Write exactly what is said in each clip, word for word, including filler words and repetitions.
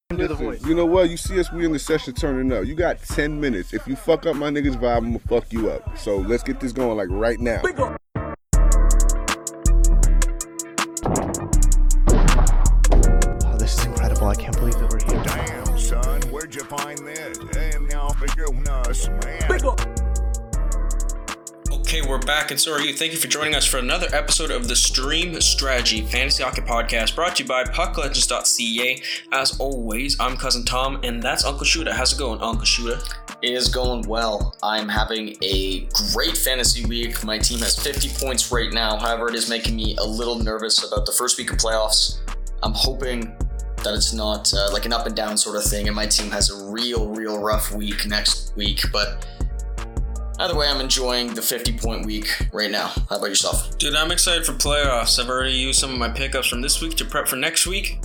Do the voice. You know what? You see us, we in the session turning up. You got ten minutes. If you fuck up my niggas vibe, I'm gonna fuck you up. So let's get this going like right now. Oh, this is incredible. I can't believe that we're here. Damn, son, where'd you find this? Damn, now figuring us, man. Okay, we're back, and so are you. Thank you for joining us for another episode of the Stream Strategy Fantasy Hockey Podcast, brought to you by puck legends dot c a. As always, I'm Cousin Tom, and that's Uncle Shooter. How's it going, Uncle Shooter? It is going well. I'm having a great fantasy week. My team has fifty points right now. However, it is making me a little nervous about the first week of playoffs. I'm hoping that it's not uh, like an up and down sort of thing, and my team has a real, real rough week next week, but either way, I'm enjoying the fifty-point week right now. How about yourself? Dude, I'm excited for playoffs. I've already used some of my pickups from this week to prep for next week,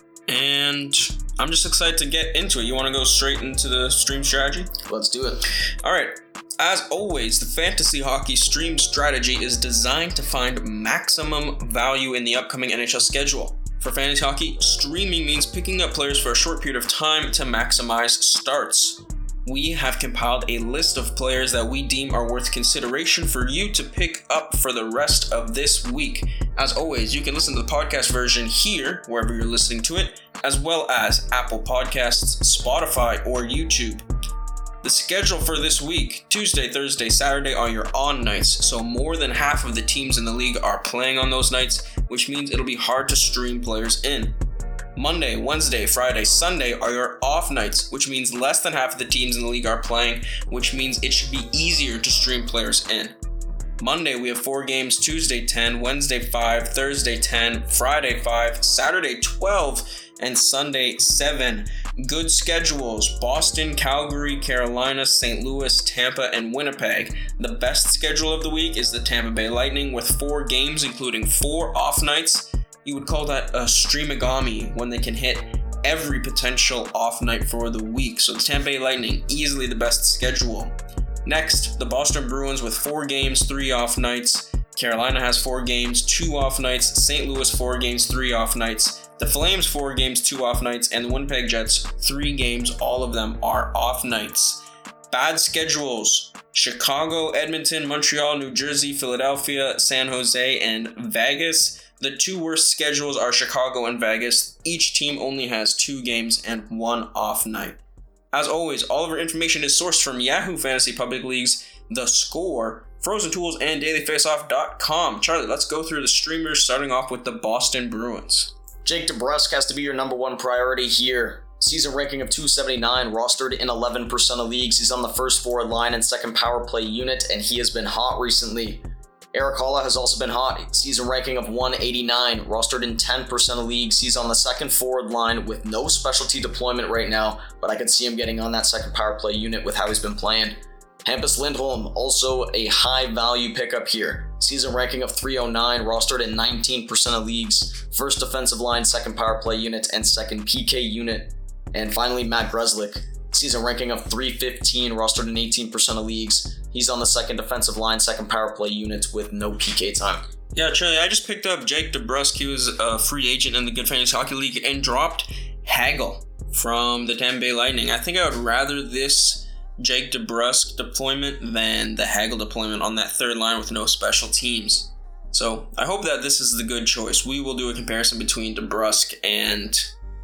and I'm just excited to get into it. You want to go straight into the stream strategy? Let's do it. All right. As always, the Fantasy Hockey Stream Strategy is designed to find maximum value in the upcoming N H L schedule. For fantasy hockey, streaming means picking up players for a short period of time to maximize starts. We have compiled a list of players that we deem are worth consideration for you to pick up for the rest of this week. As always, you can listen to the podcast version here, wherever you're listening to it, as well as Apple Podcasts, Spotify, or YouTube. The schedule for this week, Tuesday, Thursday, Saturday, are your on nights, so more than half of the teams in the league are playing on those nights, which means it'll be hard to stream players in. Monday, Wednesday, Friday, Sunday are your off nights, which means less than half of the teams in the league are playing, which means it should be easier to stream players in. Monday, we have four games, Tuesday ten, Wednesday five, Thursday ten, Friday five, Saturday twelve, and Sunday seven. Good schedules: Boston, Calgary, Carolina, Saint Louis, Tampa, and Winnipeg. The best schedule of the week is the Tampa Bay Lightning with four games, including four off nights. You would call that a streamagami when they can hit every potential off night for the week. So the Tampa Bay Lightning, easily the best schedule. Next, the Boston Bruins with four games, three off nights. Carolina has four games, two off nights. Saint Louis, four games, three off nights. The Flames, four games, two off nights. And the Winnipeg Jets, three games, all of them are off nights. Bad schedules: Chicago, Edmonton, Montreal, New Jersey, Philadelphia, San Jose, and Vegas. The two worst schedules are Chicago and Vegas. Each team only has two games and one off night. As always, all of our information is sourced from Yahoo Fantasy Public Leagues, The Score, Frozen Tools, and daily face off dot com. Charlie, let's go through the streamers, starting off with the Boston Bruins. Jake DeBrusk has to be your number one priority here. Season ranking of two seventy-nine, rostered in eleven percent of leagues. He's on the first forward line and second power play unit, and he has been hot recently. Erik Haula has also been hot. Season ranking of one eighty-nine, rostered in ten percent of leagues. He's on the second forward line with no specialty deployment right now, but I could see him getting on that second power play unit with how he's been playing. Hampus Lindholm, also a high value pickup here. Season ranking of three oh nine, rostered in nineteen percent of leagues. First defensive line, second power play unit, and second P K unit. And finally, Matt Grzelcyk. Season ranking of three fifteen, rostered in eighteen percent of leagues. He's on the second defensive line, second power play unit with no P K time. Yeah, Charlie, I just picked up Jake DeBrusk. He was a free agent in the Good Fantasy Hockey League and dropped Hagel from the Tampa Bay Lightning. I think I would rather this Jake DeBrusk deployment than the Hagel deployment on that third line with no special teams. So I hope that this is the good choice. We will do a comparison between DeBrusk and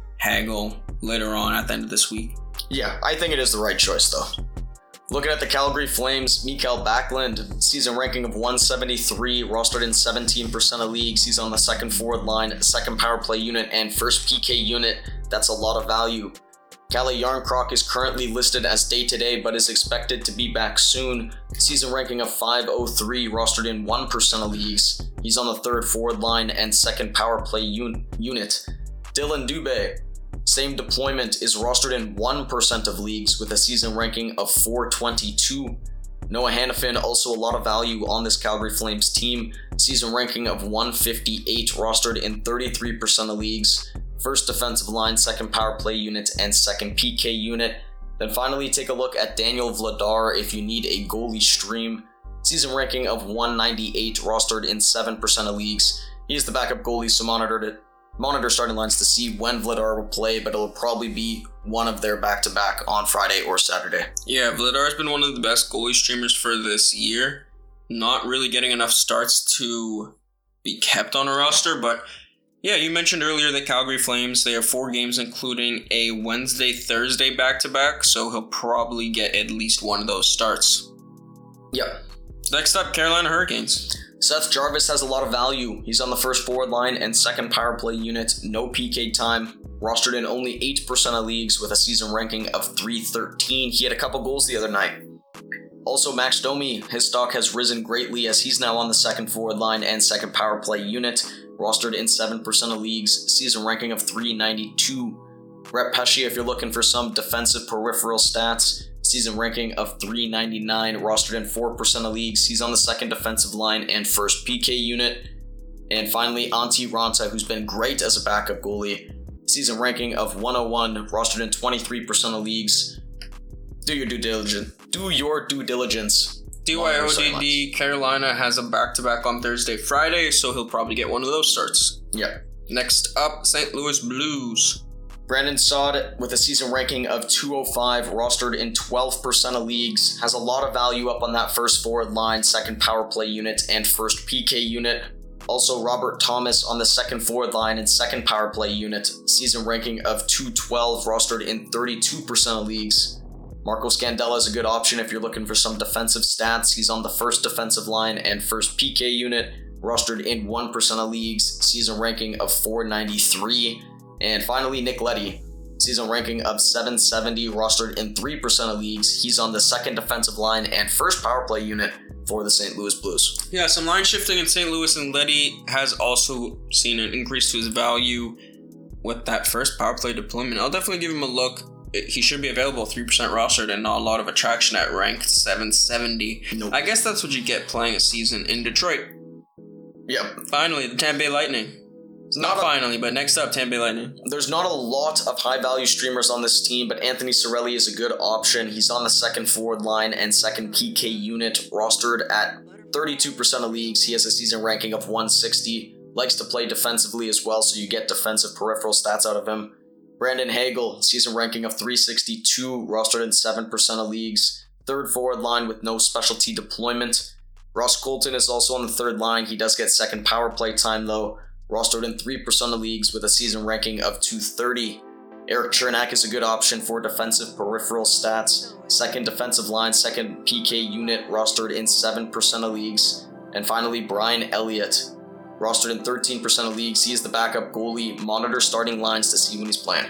Hagel later on at the end of this week. Yeah, I think it is the right choice though. Looking at the Calgary Flames, Mikael Backlund, season ranking of one seventy-three, rostered in seventeen percent of leagues. He's on the second forward line, second power play unit, and first P K unit. That's a lot of value. Calle Jarnkrok is currently listed as day-to-day, but is expected to be back soon. Season ranking of five oh three, rostered in one percent of leagues. He's on the third forward line and second power play un- unit. Dylan Dubé, same deployment, is rostered in one percent of leagues with a season ranking of four twenty-two. Noah Hanifin, also a lot of value on this Calgary Flames team. Season ranking of one fifty-eight, rostered in thirty-three percent of leagues. First defensive line, second power play unit, and second P K unit. Then finally take a look at Daniel Vladar if you need a goalie stream. Season ranking of one ninety-eight, rostered in seven percent of leagues. He is the backup goalie, so monitor it monitor starting lines to see when Vladar will play, but it'll probably be one of their back-to-back on Friday or Saturday. Yeah, Vladar's been one of the best goalie streamers for this year. Not really getting enough starts to be kept on a roster, but yeah, you mentioned earlier the Calgary Flames. They have four games, including a Wednesday-Thursday back-to-back, so he'll probably get at least one of those starts. Yep. Next up, Carolina Hurricanes. Seth Jarvis has a lot of value. He's on the first forward line and second power play unit, no P K time. Rostered in only eight percent of leagues with a season ranking of three thirteen. He had a couple goals the other night. Also, Max Domi, his stock has risen greatly as he's now on the second forward line and second power play unit. Rostered in seven percent of leagues, season ranking of three ninety-two. Rhett Pesce, if you're looking for some defensive peripheral stats, season ranking of three ninety-nine, rostered in four percent of leagues. He's on the second defensive line and first P K unit. And finally, Antti Raanta, who's been great as a backup goalie. Season ranking of one oh one, rostered in twenty-three percent of leagues. Do your due diligence. Do your due diligence. D Y O D D, Carolina has a back-to-back on Thursday, Friday, so he'll probably get one of those starts. Yep. Next up, Saint Louis Blues. Brandon Saad, with a season ranking of two oh five, rostered in twelve percent of leagues, has a lot of value up on that first forward line, second power play unit, and first P K unit. Also, Robert Thomas on the second forward line and second power play unit, season ranking of two twelve, rostered in thirty-two percent of leagues. Marco Scandella is a good option if you're looking for some defensive stats. He's on the first defensive line and first P K unit, rostered in one percent of leagues, season ranking of four ninety-three. And finally, Nick Leddy, season ranking of seven seventy, rostered in three percent of leagues. He's on the second defensive line and first power play unit for the Saint Louis Blues. Yeah, some line shifting in Saint Louis, and Leddy has also seen an increase to his value with that first power play deployment. I'll definitely give him a look. He should be available three percent rostered and not a lot of attraction at ranked seven seventy. Nope. I guess that's what you get playing a season in Detroit. Yep. Finally, the Tampa Bay Lightning. Not, not a, finally, but next up, Tampa Bay Lightning. There's not a lot of high-value streamers on this team, but Anthony Cirelli is a good option. He's on the second forward line and second P K unit, rostered at thirty-two percent of leagues. He has a season ranking of one sixty. Likes to play defensively as well, so you get defensive peripheral stats out of him. Brandon Hagel, season ranking of three sixty-two, rostered in seven percent of leagues. Third forward line with no specialty deployment. Ross Colton is also on the third line. He does get second power play time, though. Rostered in three percent of leagues with a season ranking of two thirty. Eric Chernak is a good option for defensive peripheral stats. Second defensive line, second P K unit, rostered in seven percent of leagues. And finally, Brian Elliott, rostered in thirteen percent of leagues. He is the backup goalie. Monitor starting lines to see when he's playing.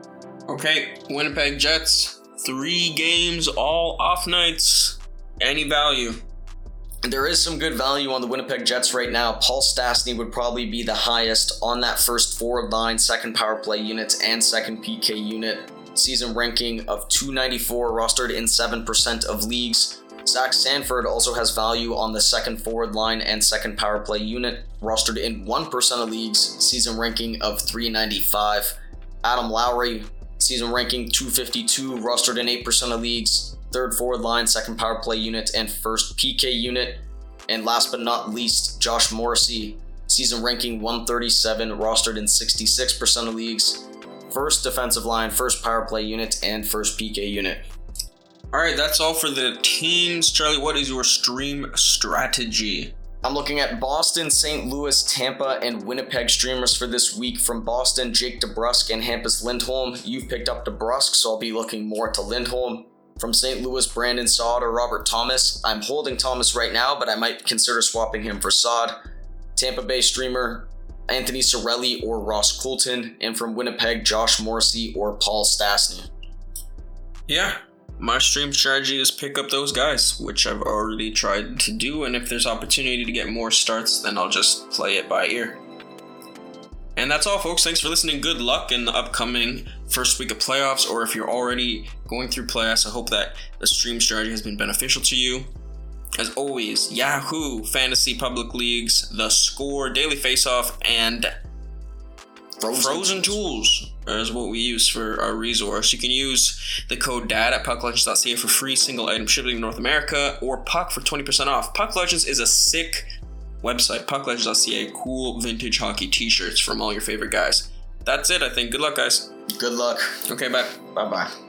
Okay, Winnipeg Jets. Three games, all off nights. Any value? There is some good value on the Winnipeg Jets right now. Paul Stastny would probably be the highest on that first forward line, second power play unit, and second P K unit. Season ranking of two ninety-four, rostered in seven percent of leagues. Zach Sanford also has value on the second forward line and second power play unit, rostered in one percent of leagues, season ranking of three ninety-five. Adam Lowry, season ranking two fifty-two, rostered in eight percent of leagues. Third forward line, second power play unit, and first P K unit. And last but not least, Josh Morrissey, season ranking one thirty-seven, rostered in sixty-six percent of leagues. First defensive line, first power play unit, and first P K unit. Alright, that's all for the teams. Charlie, what is your stream strategy? I'm looking at Boston, Saint Louis, Tampa, and Winnipeg streamers for this week. From Boston, Jake DeBrusk and Hampus Lindholm. You've picked up DeBrusk, so I'll be looking more to Lindholm. From Saint Louis, Brandon Saad or Robert Thomas. I'm holding Thomas right now, but I might consider swapping him for Saad. Tampa Bay streamer, Anthony Cirelli or Ross Colton. And from Winnipeg, Josh Morrissey or Paul Stastny. Yeah, my stream strategy is pick up those guys, which I've already tried to do. And if there's opportunity to get more starts, then I'll just play it by ear. And that's all, folks. Thanks for listening. Good luck in the upcoming first week of playoffs, or if you're already going through playoffs, I hope that the stream strategy has been beneficial to you. As always, Yahoo, Fantasy Public Leagues, The Score, Daily Faceoff, and Frozen, Frozen Tools is what we use for our resource. You can use the code D A D at puck legends dot c a for free single item shipping in North America, or Puck for twenty percent off. Puck Legends is a sick website, puck legends dot c a, cool vintage hockey t-shirts from all your favorite guys. That's it, I think. Good luck, guys. Good luck. Okay, bye. Bye bye.